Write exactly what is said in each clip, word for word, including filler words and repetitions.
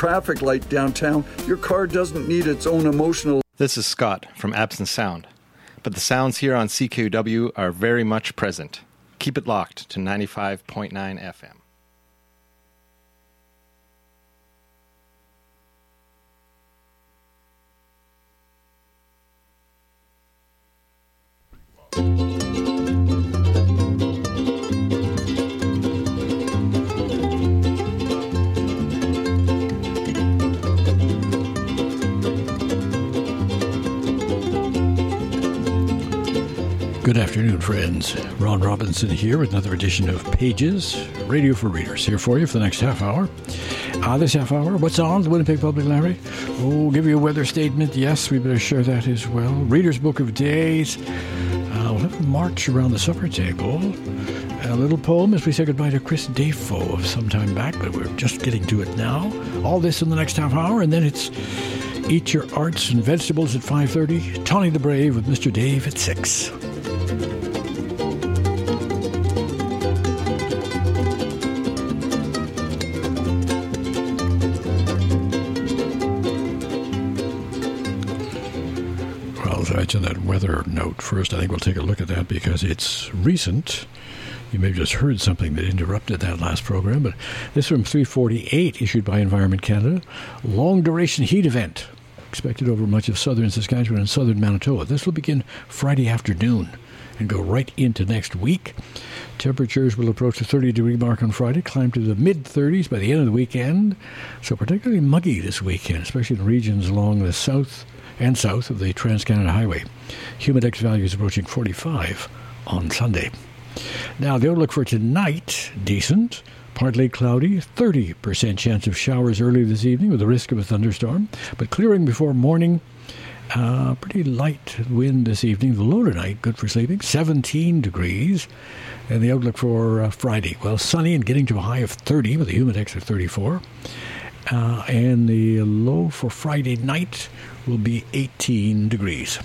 traffic light downtown, your car doesn't need its own emotional... This is Scott from Absent Sound. But the sounds here on C K U W are very much present. Keep it locked to ninety-five point nine F M. Good afternoon, friends. Ron Robinson here with another edition of Pages, Radio for Readers, here for you for the next half hour. Uh, this half hour, what's on the Winnipeg Public Library? Oh, give you a weather statement. Yes, we better share that as well. Reader's Book of Days. Uh, we'll have a march around the supper table. A little poem as we say goodbye to Chris Defoe of some time back, but we're just getting to it now. All this in the next half hour, and then it's Eat Your Arts and Vegetables at five thirty. Tawny the Brave with Mister Dave at six. I mentioned that weather note first. I think we'll take a look at that because it's recent. You may have just heard something that interrupted that last program, but this is from three forty-eight, issued by Environment Canada. Long-duration heat event expected over much of southern Saskatchewan and southern Manitoba. This will begin Friday afternoon and go right into next week. Temperatures will approach the thirty-degree mark on Friday, climb to the mid-thirties by the end of the weekend. So particularly muggy this weekend, especially in regions along the south and south of the Trans-Canada Highway. Humidex values approaching forty-five on Sunday. Now, the outlook for tonight, decent, partly cloudy, thirty percent chance of showers early this evening with the risk of a thunderstorm, but clearing before morning. Uh, pretty light wind this evening. The low tonight, good for sleeping, seventeen degrees. And the outlook for uh, Friday, well, sunny and getting to a high of thirty with a humidex of thirty-four. Uh, and the low for Friday night will be eighteen degrees.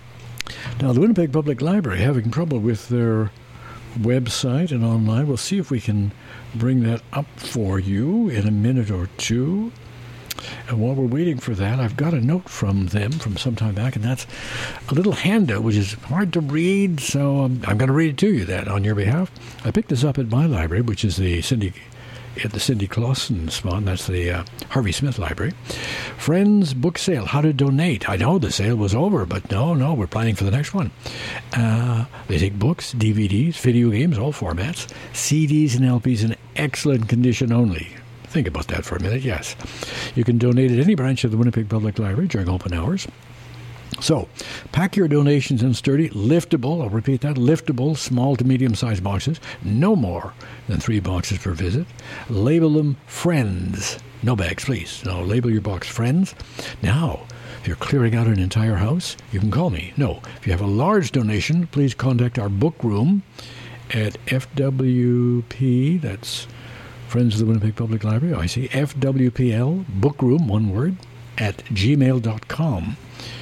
Now, the Winnipeg Public Library having trouble with their website and online. We'll see if we can bring that up for you in a minute or two. And while we're waiting for that, I've got a note from them from some time back, and that's a little handout, which is hard to read, so um, I'm going to read it to you that on your behalf. I picked this up at my library, which is the Cindy at the Cindy Clausen spot. That's the uh, Harvey Smith Library. Friends book sale, how to donate. I know the sale was over, but no, no, we're planning for the next one. Uh, they take books, D V Ds, video games, all formats, C Ds and L Ps in excellent condition only. Think about that for a minute, yes. You can donate at any branch of the Winnipeg Public Library during open hours. So, pack your donations in sturdy, liftable, I'll repeat that, liftable, small to medium-sized boxes, no more than three boxes per visit. Label them Friends. No bags, please. No, label your box Friends. Now, if you're clearing out an entire house, you can call me. No, if you have a large donation, please contact our book room at F W P, that's Friends of the Winnipeg Public Library, I see, F W P L, bookroom, one word, at gmail dot com.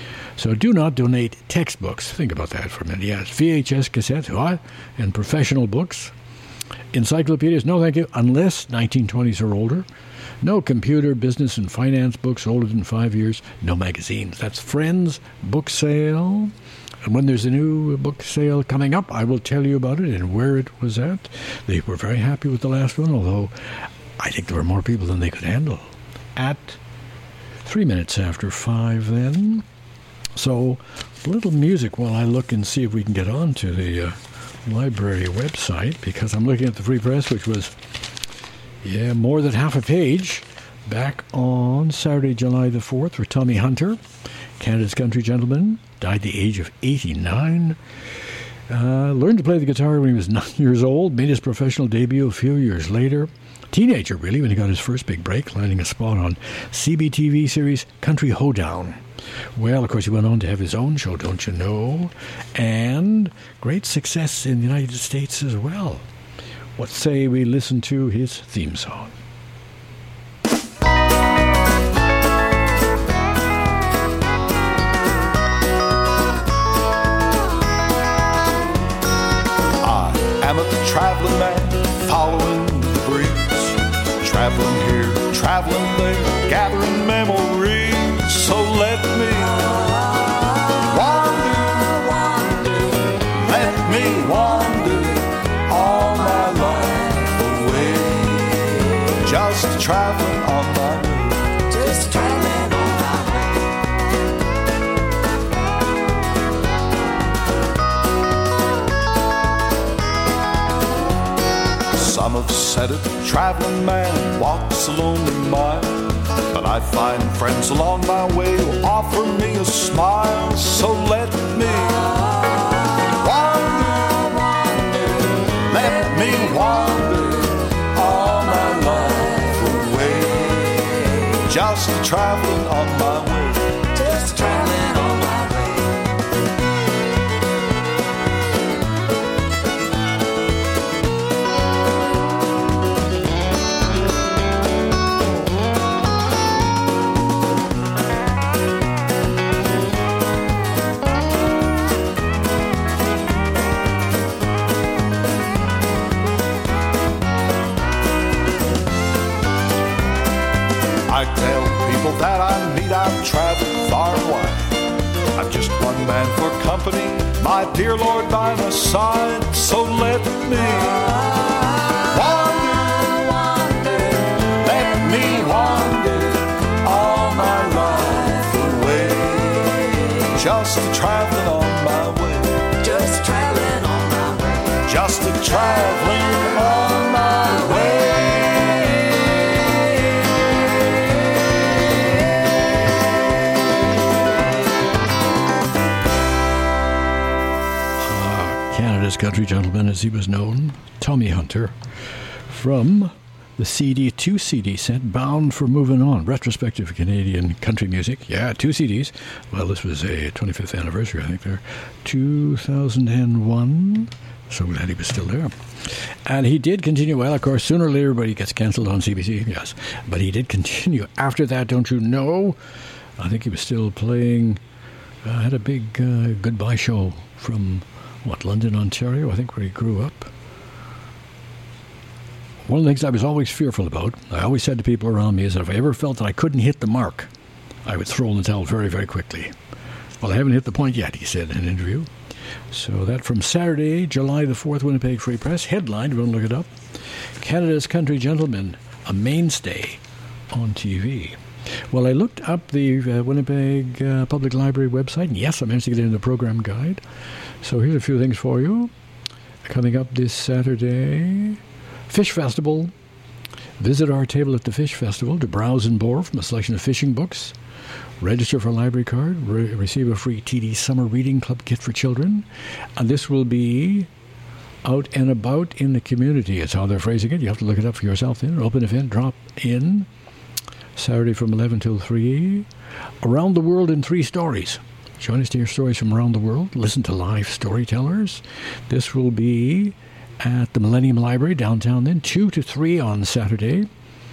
So do not donate textbooks. Think about that for a minute. Yes, V H S cassettes, what? And professional books. Encyclopedias, no thank you, unless nineteen twenties or older. No computer, business, and finance books older than five years. No magazines. That's Friends Book Sale. And when there's a new book sale coming up, I will tell you about it and where it was at. They were very happy with the last one, although I think there were more people than they could handle. At three minutes after five then. So, a little music while I look and see if we can get on to the uh, library website, because I'm looking at the Free Press, which was, yeah, more than half a page, back on Saturday, July the fourth, for Tommy Hunter, Canada's country gentleman, died at the age of eighty-nine. Uh, learned to play the guitar when he was nine years old, made his professional debut a few years later. Teenager, really, when he got his first big break, landing a spot on C B T V series Country Hoedown. Well, of course, he went on to have his own show, don't you know? And great success in the United States as well. What say we listen to his theme song? I'm a traveling man, following the breeze. Traveling here, traveling there, gathering said a traveling man walks a lonely mile, but I find friends along my way who offer me a smile. So let me wander, let me wander all my life away, just traveling on my way, just traveling on my way. I tell people that I meet, I've traveled far and wide. I'm just one man for company, my dear Lord by my side. So let me wander, wander, let me wander all my life away, just a traveling on my way, just a traveling on my way, just a traveling on my way. Canada's country gentleman, as he was known, Tommy Hunter, from the C D, two C D set, Bound for Moving On, retrospective Canadian country music. Yeah, two C Ds. Well, this was a twenty-fifth anniversary, I think, there. two thousand one. So glad he was still there. And he did continue, well, of course, sooner or later, but he gets cancelled on C B C, yes. But he did continue. After that, don't you know, I think he was still playing, uh, had a big uh, goodbye show from... What, London, Ontario, I think, where he grew up. One of the things I was always fearful about, I always said to people around me, is that if I ever felt that I couldn't hit the mark, I would throw in the towel very, very quickly. Well, I haven't hit the point yet, he said in an interview. So that from Saturday, July the fourth, Winnipeg Free Press, headline, everyone look it up, Canada's Country Gentleman, a mainstay on T V. Well, I looked up the uh, Winnipeg uh, Public Library website, and yes, I managed to get in the program guide. So here's a few things for you. Coming up this Saturday, Fish Festival. Visit our table at the Fish Festival to browse and bore from a selection of fishing books. Register for a library card. Re- receive a free T D Summer Reading Club kit for children. And this will be out and about in the community. It's how they're phrasing it. You have to look it up for yourself then. An open event, drop in. Saturday from eleven till three. Around the World in Three Stories. Join us to hear stories from around the world. Listen to live storytellers. This will be at the Millennium Library downtown then, two to three on Saturday.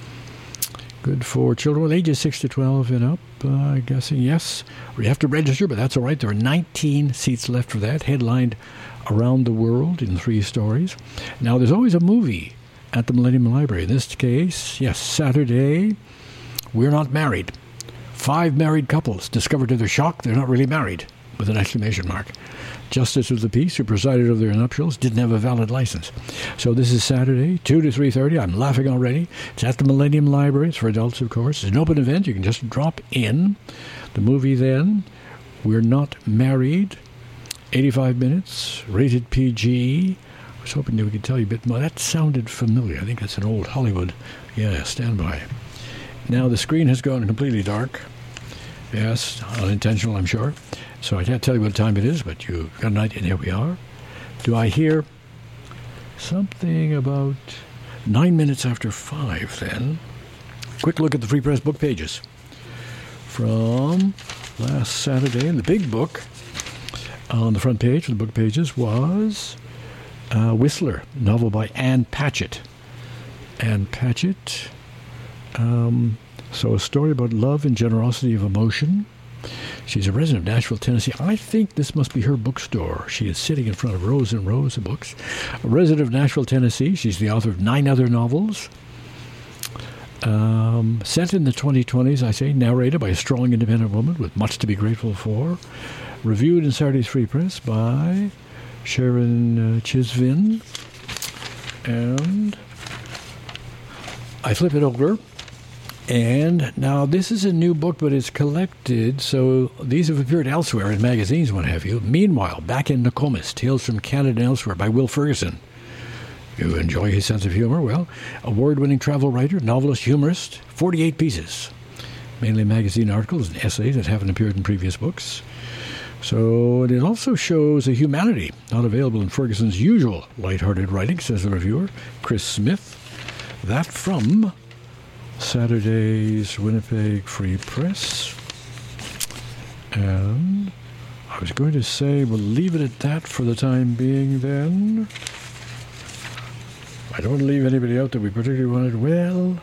Good for children with ages six to twelve and up, uh, I'm guessing, yes. You have to register, but that's all right. There are nineteen seats left for that, headlined Around the World in Three Stories. Now, there's always a movie at the Millennium Library. In this case, yes, Saturday, We're Not Married. Five married couples discovered to their shock they're not really married, with an exclamation mark. Justice of the peace who presided over their nuptials didn't have a valid license. So this is Saturday, two to three thirty. I'm laughing already. It's at the Millennium Library. It's for adults, of course. It's an open event. You can just drop in. The movie then, We're Not Married, eighty-five minutes, rated P G. I was hoping that we could tell you a bit more. That sounded familiar. I think that's an old Hollywood. Yeah, stand by. Now the screen has gone completely dark. Yes, unintentional, I'm sure. So I can't tell you what time it is, but you've got an idea, and here we are. Do I hear something about nine minutes after five, then? Quick look at the Free Press book pages. From last Saturday, in the big book, on the front page of the book pages was uh, Whistler, novel by Anne Patchett. Anne Patchett... Um, so a story about love and generosity of emotion. She's a resident of Nashville, Tennessee. I think this must be her bookstore. She is sitting in front of rows and rows of books. A resident of Nashville, Tennessee. She's the author of nine other novels. Um, set in the twenty twenties, I say, narrated by a strong, independent woman with much to be grateful for. Reviewed in Saturday's Free Press by Sharon uh, Chisvin. And I flip it over. And now this is a new book, but it's collected, so these have appeared elsewhere in magazines, what have you. Meanwhile, back in Nokomis, Tales from Canada and Elsewhere by Will Ferguson. You enjoy his sense of humor? Well, award-winning travel writer, novelist, humorist, forty-eight pieces. Mainly magazine articles and essays that haven't appeared in previous books. So it also shows a humanity not available in Ferguson's usual light-hearted writing, says the reviewer, Chris Smith. That from Saturday's Winnipeg Free Press. And I was going to say we'll leave it at that for the time being then. I don't want to leave anybody out that we particularly wanted. Well,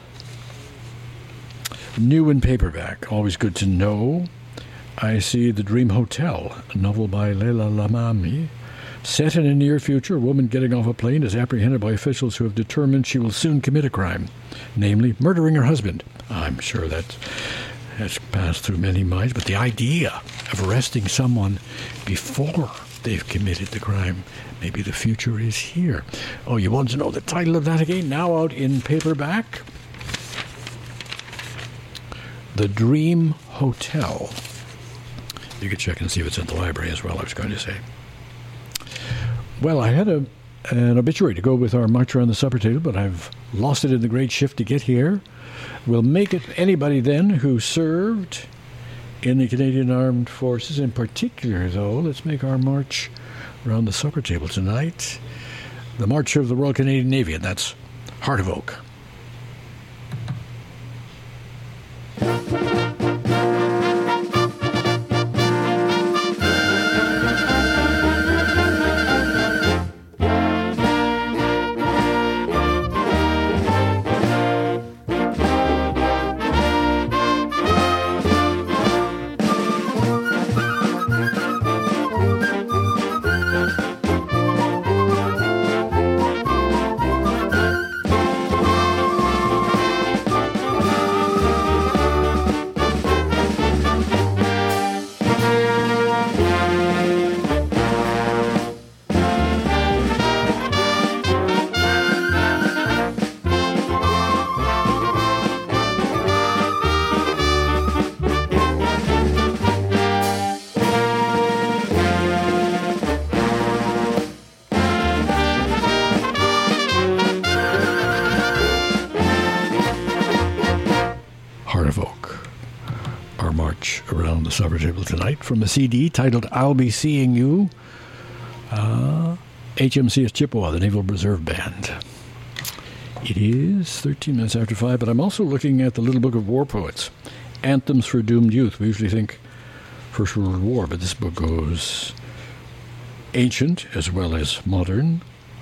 new in paperback, always good to know. I see The Dream Hotel, a novel by Leila Lamami. Set in a near future, a woman getting off a plane is apprehended by officials who have determined she will soon commit a crime, namely murdering her husband. I'm sure that has passed through many minds, but the idea of arresting someone before they've committed the crime, maybe the future is here. Oh, you want to know the title of that again? Now out in paperback. The Dream Hotel. You can check and see if it's in the library as well, I was going to say. Well, I had a, an obituary to go with our march around the supper table, but I've lost it in the great shift to get here. We'll make it anybody then who served in the Canadian Armed Forces. In particular, though, let's make our march around the supper table tonight the March of the Royal Canadian Navy, and that's Heart of Oak. Supper table tonight from a C D titled I'll Be Seeing You, uh, H M C S Chippewa, the Naval Reserve Band. It is thirteen minutes after five, but I'm also looking at the Little Book of War Poets, Anthems for Doomed Youth. We usually think First World War, but this book goes ancient as well as modern.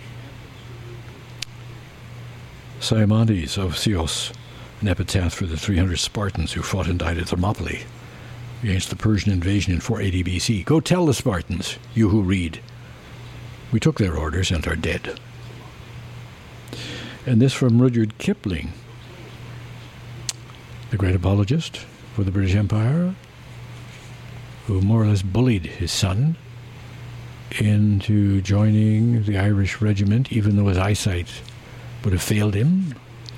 Simonides of Chios, an epitaph for the three hundred Spartans who fought and died at Thermopylae against the Persian invasion in four eighty B C. Go tell the Spartans, you who read, we took their orders and are dead. And this from Rudyard Kipling, the great apologist for the British Empire, who more or less bullied his son into joining the Irish regiment, even though his eyesight would have failed him.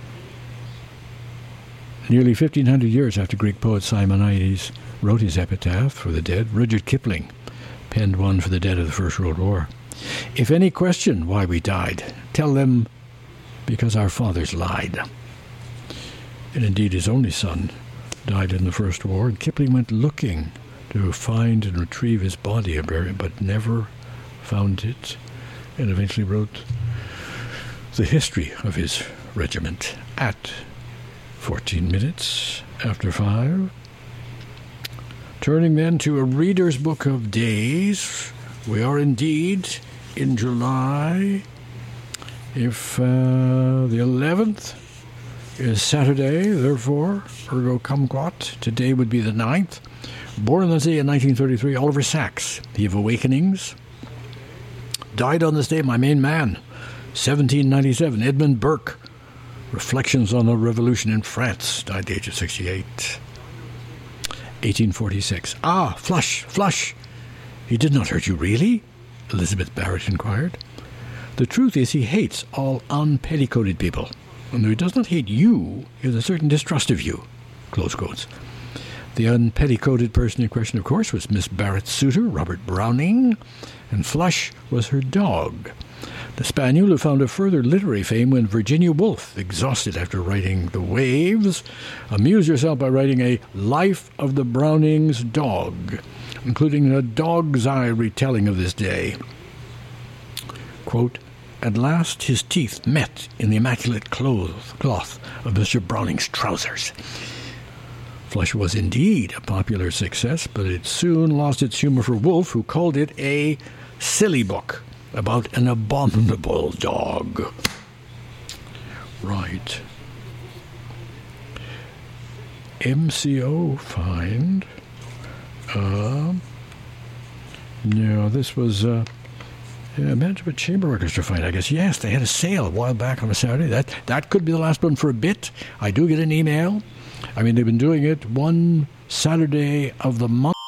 Nearly fifteen hundred years after Greek poet Simonides wrote his epitaph for the dead, Rudyard Kipling penned one for the dead of the First World War. If any question why we died, tell them because our fathers lied. And indeed his only son died in the First War, and Kipling went looking to find and retrieve his body, but never found it, and eventually wrote the history of his regiment at fourteen minutes after five. Turning then to a reader's book of days. We are indeed in July. If uh, the eleventh is Saturday, therefore, ergo kumquat, today would be the ninth. Born on this day in nineteen thirty-three, Oliver Sacks, he of Awakenings. Died on this day, my main man, seventeen ninety-seven, Edmund Burke. Reflections on the Revolution in France, died at the age of sixty-eight. eighteen forty-six. Ah, Flush, Flush! He did not hurt you, really? Elizabeth Barrett inquired. The truth is he hates all unpetticoated people. And though he does not hate you, he has a certain distrust of you. Close quotes. The unpetticoated person in question, of course, was Miss Barrett's suitor, Robert Browning, and Flush was her dog. The spaniel who found a further literary fame when Virginia Woolf, exhausted after writing The Waves, amused herself by writing a Life of the Brownings Dog, including a dog's eye retelling of this day. Quote, "At last his teeth met in the immaculate cloth, cloth of Mister Browning's trousers." Flush was indeed a popular success, but it soon lost its humor for Woolf, who called it a silly book about an abominable dog. Right. M C O find. Uh, no, this was uh, yeah, Manitoba Chamber Orchestra find, I guess. Yes, they had a sale a while back on a Saturday. That that could be the last one for a bit. I do get an email. I mean, they've been doing it one Saturday of the month.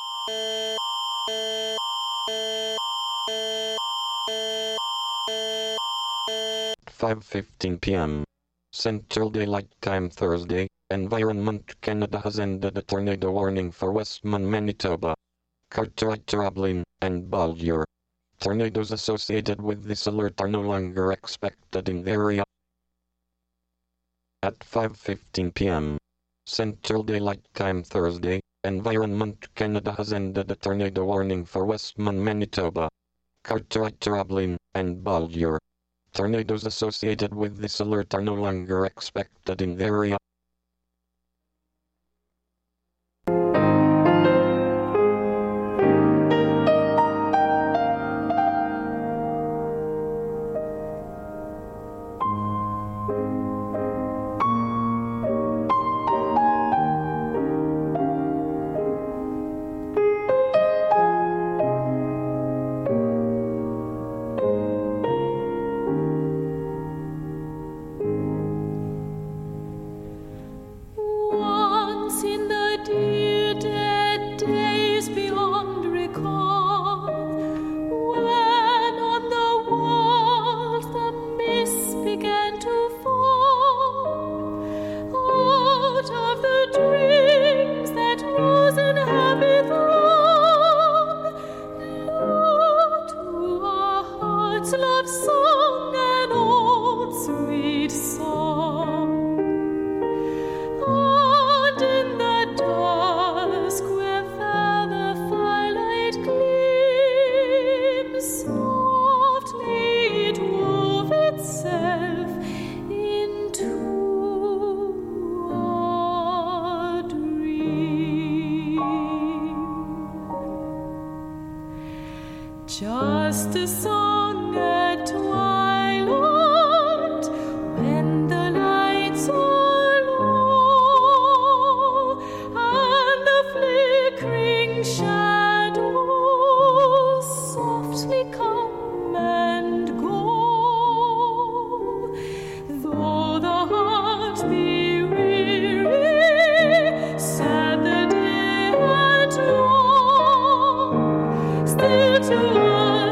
five fifteen p.m. Central Daylight Time Thursday. Environment Canada has ended a tornado warning for Westman, Manitoba, Cartwright, Roblin, and Baldur. Tornadoes associated with this alert are no longer expected in the area. At five fifteen p.m. Central Daylight Time Thursday, Environment Canada has ended a tornado warning for Westman, Manitoba, Cartwright, Roblin, and Baldur. Tornadoes associated with this alert are no longer expected in the area. Just a song at twilight, when the lights are low, and the flickering shadows softly come and go. Though the heart be weary, sad the day and long, still to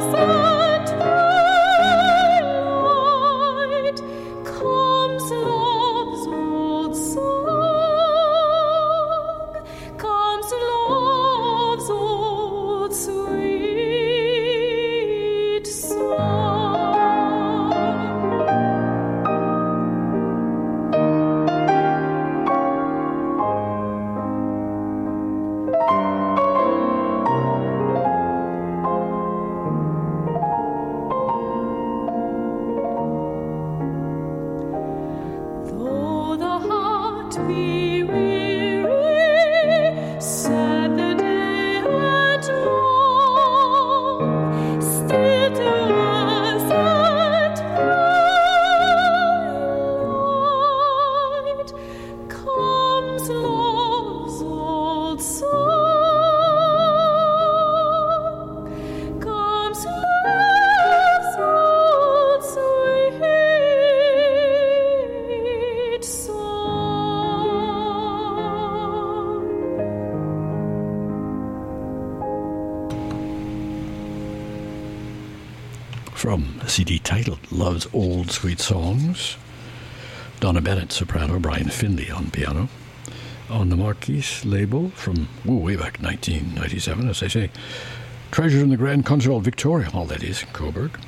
from a C D titled Love's Old Sweet Songs. Donna Bennett, soprano, Brian Finley on piano. On the Marquise label from ooh, way back nineteen ninety-seven, as I say. Treasure in the Grand Concert Hall, Victoria, all that is, Coburg.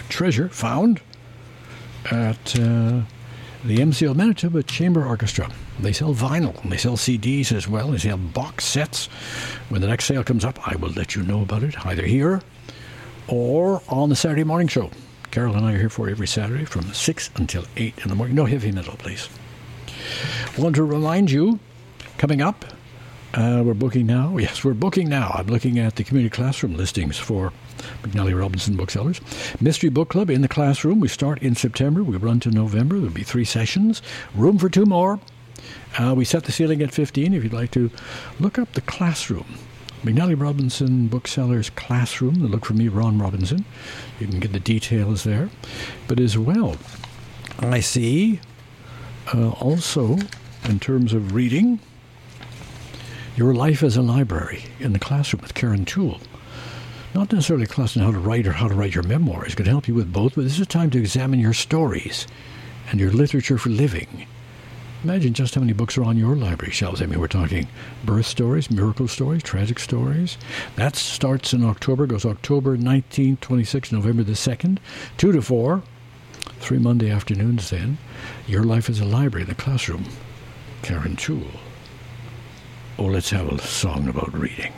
treasure found at uh, the M C L Manitoba Chamber Orchestra. They sell vinyl, and they sell C Ds as well. They sell box sets. When the next sale comes up, I will let you know about it, either here or on the Saturday morning show. Carol and I are here for you every Saturday from six until eight in the morning. No heavy metal, please. I want to remind you, coming up, uh, we're booking now. Yes, we're booking now. I'm looking at the community classroom listings for McNally Robinson Booksellers. Mystery Book Club in the classroom. We start in September. We run to November. There'll be three sessions. Room for two more. Uh, we set the ceiling at fifteen. If you'd like to look up the classroom, McNally Robinson Booksellers Classroom. Look for me, Ron Robinson. You can get the details there. But as well, I see uh, also, in terms of reading, Your Life as a Library in the Classroom with Karen Toole. Not necessarily a class on how to write or how to write your memoirs. It could help you with both, but this is a time to examine your stories and your literature for living. Imagine just how many books are on your library shelves. I mean, we're talking birth stories, miracle stories, tragic stories. That starts in October, goes October nineteenth, twenty-sixth, November the second, two to four, three Monday afternoons then. Your Life as a Library in the Classroom. Karen Toole. Oh, let's have a song about reading.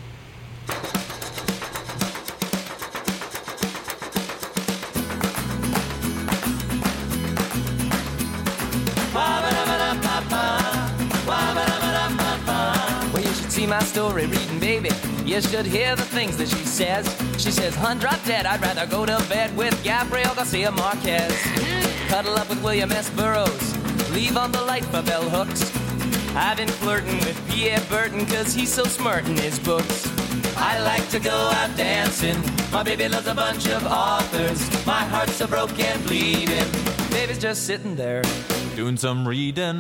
My story reading, baby. You should hear the things that she says. She says, hun, drop dead, I'd rather go to bed with Gabriel Garcia Marquez. Cuddle up with William S. Burroughs. Leave on the light for bell hooks. I've been flirting with Pierre Burton cause he's so smart in his books. I like to go out dancing. My baby loves a bunch of authors. My heart's so broken, bleeding. Baby's just sitting there doing some reading.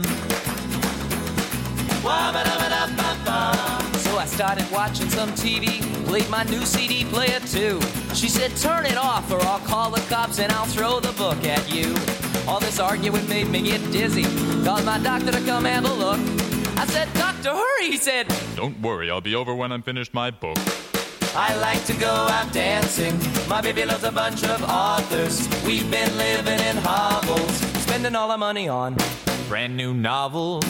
So I started watching some T V, played my new C D player too. She said, turn it off or I'll call the cops and I'll throw the book at you. All this arguing made me get dizzy. Called my doctor to come have a look. I said, doctor, hurry, he said. Don't worry, I'll be over when I'm finished my book. I like to go out dancing. My baby loves a bunch of authors. We've been living in hovels, spending all our money on brand new novels.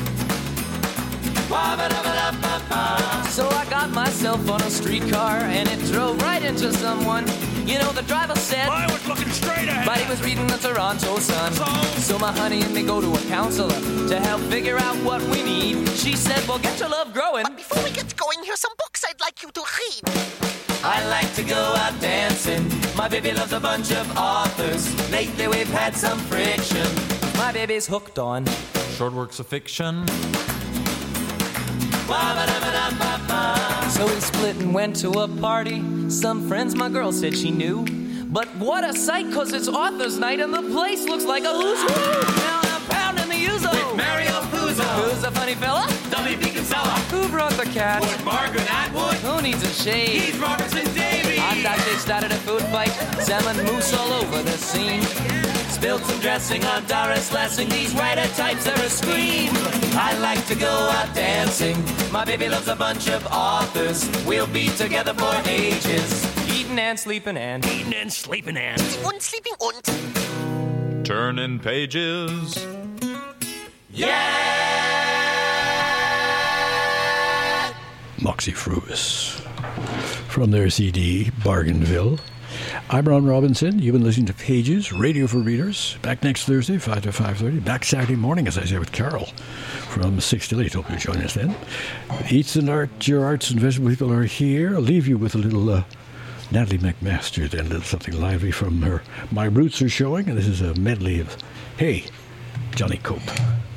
So I got myself on a streetcar and it drove right into someone. You know, the driver said I was looking straight ahead, but he was reading the Toronto Sun. So, so my honey and me go to a counselor to help figure out what we need. She said, well, get your love growing. But before we get going, here's some books I'd like you to read. I like to go out dancing. My baby loves a bunch of authors. Lately we've had some friction. My baby's hooked on short works of fiction. So we split and went to a party. Some friends my girl said she knew. But what a sight, cause it's author's night and the place looks like a who's who. Now I'm pounding the Uzo with Mario Puzo. Who's a funny fella? W B Kinsella. Who brought the cat? Wood Margaret Atwood. Who needs a shave? He's Robertson Davies. On that they started a food fight. Salmon moose all over the scene. Spilled some dressing on Doris Lessing. These writer types are a scream. I like to go out dancing. My baby loves a bunch of authors. We'll be together for ages. Eating and sleeping and eating and sleeping and und sleeping und turning pages. Yeah! Moxie Fruis from their C D Bargainville. I'm Ron Robinson. You've been listening to Pages, Radio for Readers. Back next Thursday, five to five thirty. Back Saturday morning, as I say, with Carol from six to eight. Hope you'll join us then. Eats and Art, your arts and vegetable people are here. I'll leave you with a little uh, Natalie McMaster, then a little something lively from her My Roots Are Showing. And this is a medley of Hey, Johnny Cope.